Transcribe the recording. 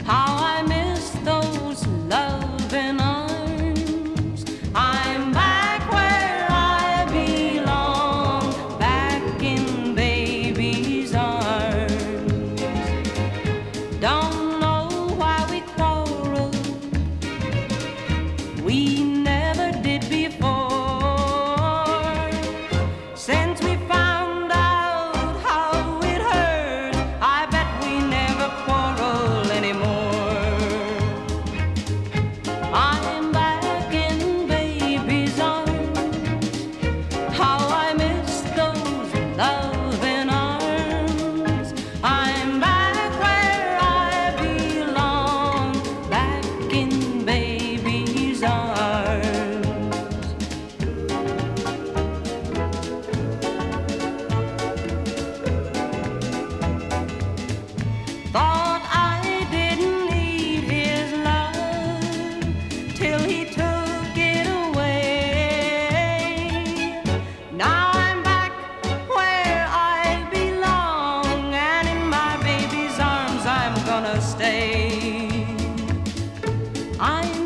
How I miss those loving arms. I'm back where I belong, back in baby's arms. Don't know why we quarreled. We never did before. Since we found out how it hurt, I bet we never quarrel anymore. I'm back in baby's arms. How I miss those loving arms. I'm back where I belong, back in baby's arms. Thought I didn't need his love till he took it away. Now I'm back where I belong, and in my baby's arms I'm gonna stay. I'm